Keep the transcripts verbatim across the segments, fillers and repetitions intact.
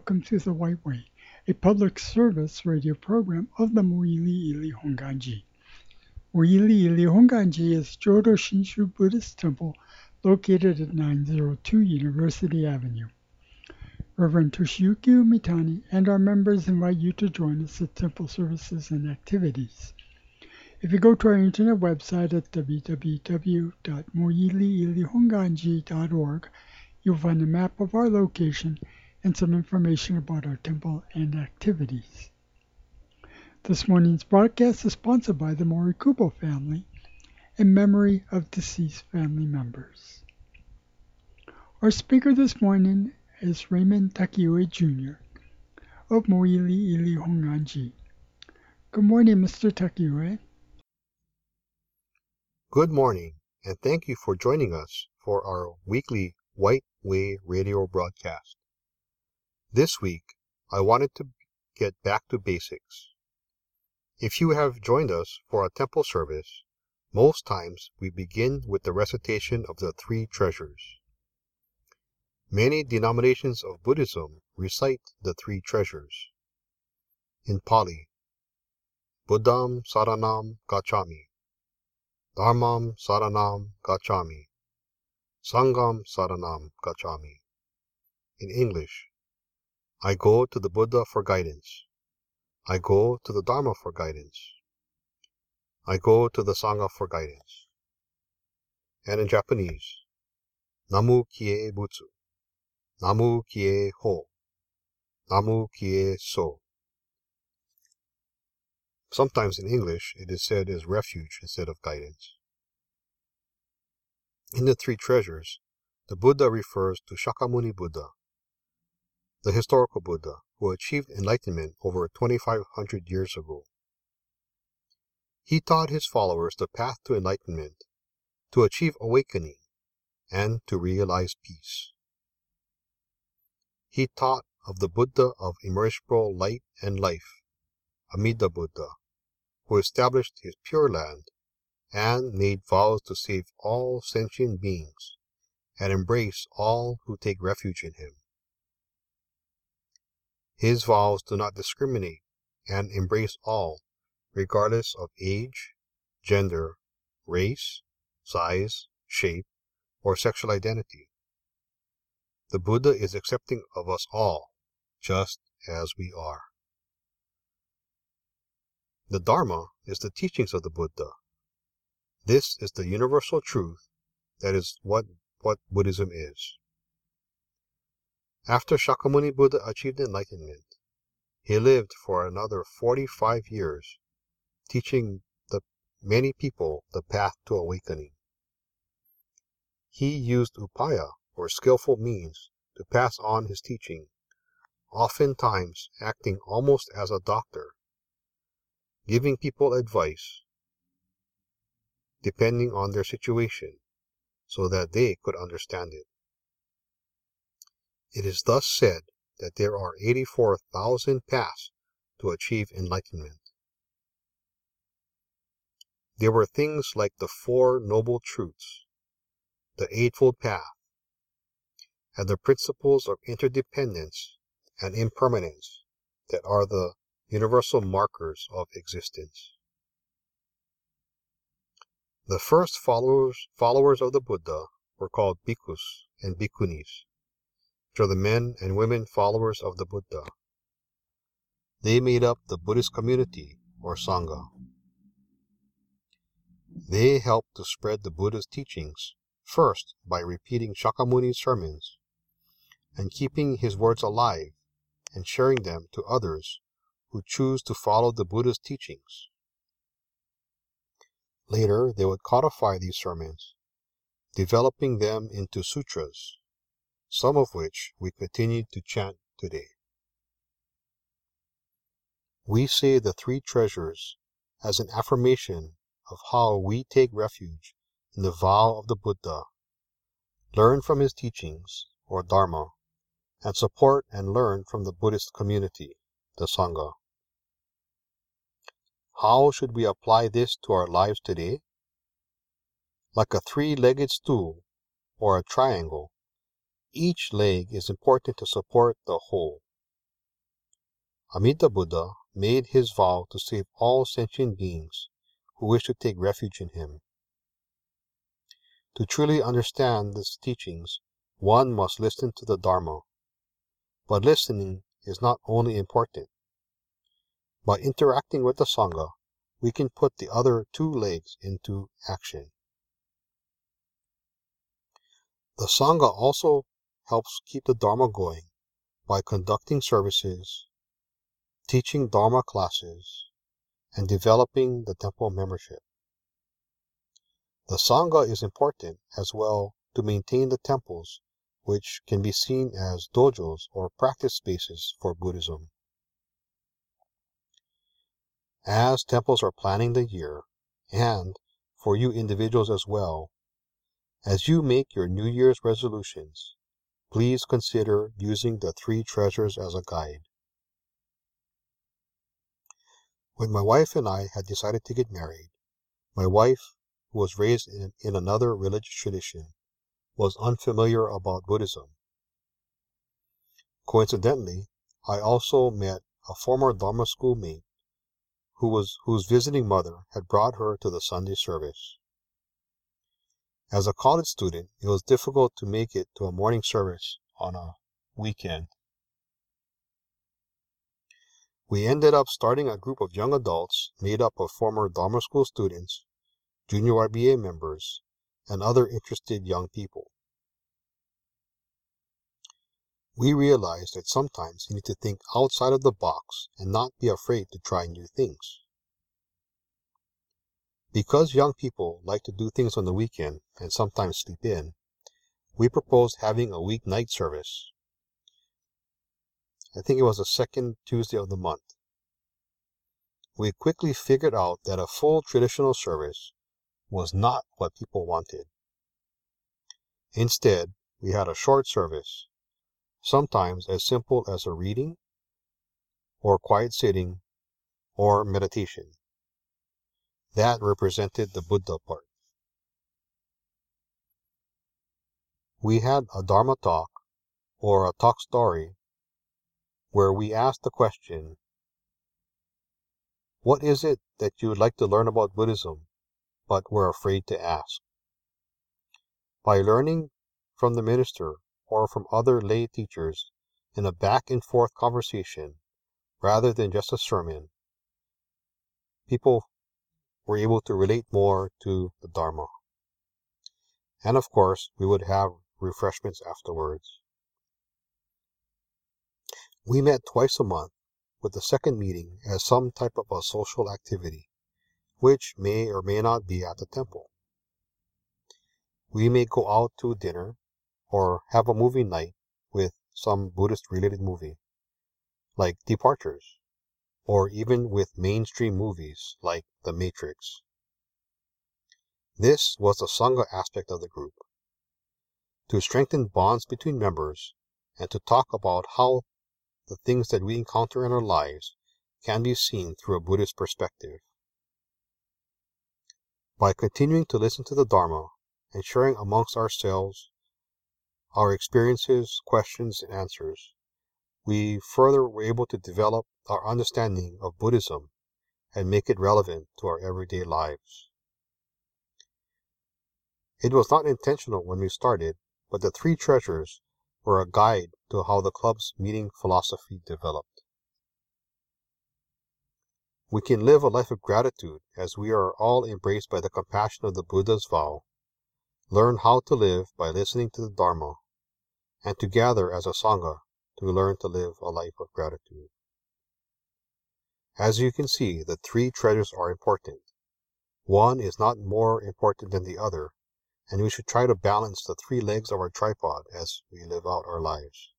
welcome to The White Way, a public service radio program of the Moili Ili Honganji. Moili Ili Honganji is Jodo Shinshu Buddhist Temple located at nine oh two University Avenue. Reverend Toshiyuki Umitani and our members invite you to join us at temple services and activities. If you go to our internet website at w w w dot moili ili honganji dot org, you'll find a map of our location and some information about our temple and activities. This morning's broadcast is sponsored by the Morikubo family in memory of deceased family members. Our speaker this morning is Raymond Takiue Junior of Moili Ili Honganji. Good morning, Mister Takiue. Good morning, and thank you for joining us for our weekly White Way radio broadcast. This week, I wanted to get back to basics. If you have joined us for a temple service, most times we begin with the recitation of the three treasures. Many denominations of Buddhism recite the three treasures. In Pali, Buddham Saranam Gacchami, Dharmam Saranam Gacchami, Sangham Saranam Gacchami. In English, I go to the Buddha for guidance. I go to the Dharma for guidance. I go to the Sangha for guidance. And in Japanese, Namu Kie Butsu, Namu Kie Ho, Namu Kie So. Sometimes in English, it is said as refuge instead of guidance. In the three treasures, the Buddha refers to Shakyamuni Buddha, the historical Buddha who achieved enlightenment over twenty-five hundred years ago. He taught his followers the path to enlightenment, to achieve awakening, and to realize peace. He taught of the Buddha of immeasurable light and life, Amida Buddha, who established his Pure Land and made vows to save all sentient beings and embrace all who take refuge in him. His vows do not discriminate and embrace all, regardless of age, gender, race, size, shape, or sexual identity. The Buddha is accepting of us all, just as we are. The Dharma is the teachings of the Buddha. This is the universal truth that is what, what Buddhism is. After Shakyamuni Buddha achieved enlightenment, he lived for another forty-five years, teaching the many people the path to awakening. He used upaya, or skillful means, to pass on his teaching, oftentimes acting almost as a doctor, giving people advice depending on their situation, so that they could understand it. It is thus said that there are eighty-four thousand paths to achieve enlightenment. There were things like the Four Noble Truths, the Eightfold Path, and the principles of interdependence and impermanence that are the universal markers of existence. The first followers, followers of the Buddha were called bhikkhus and bhikkhunis, which are the men and women followers of the Buddha. They made up the Buddhist community, or Sangha. They helped to spread the Buddha's teachings, first by repeating Shakyamuni's sermons, and keeping his words alive and sharing them to others who choose to follow the Buddha's teachings. Later, they would codify these sermons, developing them into sutras, some of which we continue to chant today. We say the three treasures as an affirmation of how we take refuge in the vow of the Buddha, learn from his teachings, or Dharma, and support and learn from the Buddhist community, the Sangha. How should we apply this to our lives today? Like a three-legged stool or a triangle, each leg is important to support the whole. Amida Buddha made his vow to save all sentient beings who wish to take refuge in him. To truly understand these teachings, one must listen to the Dharma. But listening is not only important. By interacting with the Sangha, we can put the other two legs into action. The Sangha also helps keep the Dharma going by conducting services, teaching Dharma classes, and developing the temple membership. The Sangha is important as well to maintain the temples, which can be seen as dojos or practice spaces for Buddhism. As temples are planning the year, and for you individuals as well, as you make your New Year's resolutions, please consider using the three treasures as a guide. When my wife and I had decided to get married, my wife, who was raised in, in another religious tradition, was unfamiliar about Buddhism. Coincidentally, I also met a former Dharma schoolmate who was whose visiting mother had brought her to the Sunday service. As a college student, it was difficult to make it to a morning service on a weekend. We ended up starting a group of young adults made up of former Dharma school students, junior Y B A members, and other interested young people. We realized that sometimes you need to think outside of the box and not be afraid to try new things. Because young people like to do things on the weekend and sometimes sleep in, we proposed having a weeknight service. I think it was the second Tuesday of the month. We quickly figured out that a full traditional service was not what people wanted. Instead, we had a short service, sometimes as simple as a reading, or quiet sitting, or meditation. That represented the Buddha part. We had a Dharma talk, or a talk story, where we asked the question, what is it that you would like to learn about Buddhism, but were afraid to ask? By learning from the minister or from other lay teachers in a back and forth conversation, rather than just a sermon, people were able to relate more to the Dharma. And of course, we would have refreshments afterwards. We met twice a month, with the second meeting as some type of a social activity, which may or may not be at the temple. We may go out to dinner or have a movie night with some Buddhist-related movie, like Departures, or even with mainstream movies like The Matrix. This was the Sangha aspect of the group, to strengthen bonds between members and to talk about how the things that we encounter in our lives can be seen through a Buddhist perspective. By continuing to listen to the Dharma and sharing amongst ourselves our experiences, questions, and answers, we further were able to develop our understanding of Buddhism and make it relevant to our everyday lives. It was not intentional when we started, but the three treasures were a guide to how the club's meeting philosophy developed. We can live a life of gratitude as we are all embraced by the compassion of the Buddha's vow, learn how to live by listening to the Dharma, and to gather as a Sangha to learn to live a life of gratitude. As you can see, the three treasures are important. One is not more important than the other, and we should try to balance the three legs of our tripod as we live out our lives.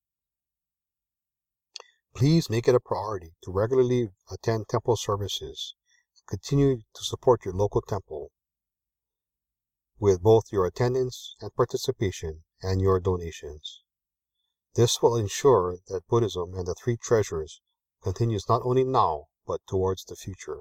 Please make it a priority to regularly attend temple services and continue to support your local temple with both your attendance and participation and your donations. This will ensure that Buddhism and the three treasures continues not only now, but towards the future.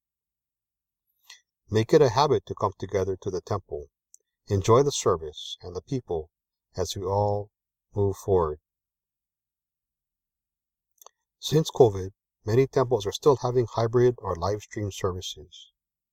Make it a habit to come together to the temple, enjoy the service and the people as we all move forward. Since COVID, many temples are still having hybrid or live stream services.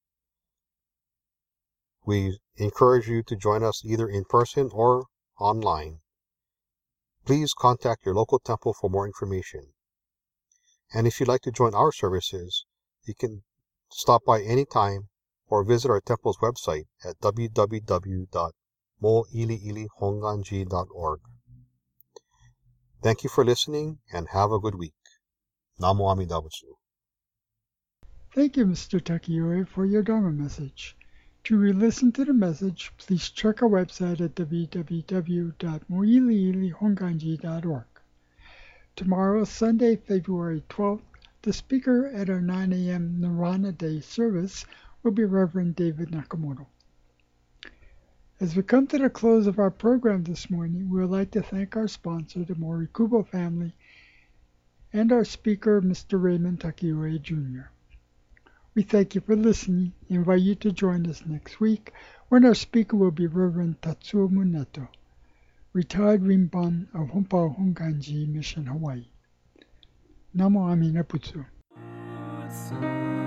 We encourage you to join us either in person or online. Please contact your local temple for more information. And if you'd like to join our services, you can stop by anytime or visit our temple's website at w w w dot mo ili ili honganji dot org. Thank you for listening and have a good week. Namo Amida Butsu. Thank you, Mister Takiyoe, for your Dharma message. To re-listen to the message, please check our website at w w w dot mo ili ili honganji dot org. Tomorrow, Sunday, February twelfth, the speaker at our nine a m Nirvana Day service will be Reverend David Nakamoto. As we come to the close of our program this morning, we would like to thank our sponsor, the Morikubo family, and our speaker, Mister Raymond Takiyoe, Junior We thank you for listening and invite you to join us next week when our speaker will be Reverend Tatsuo Muneto, retired Rinban of Honpa Honganji Mission, Hawaii. Namo Amida Butsu.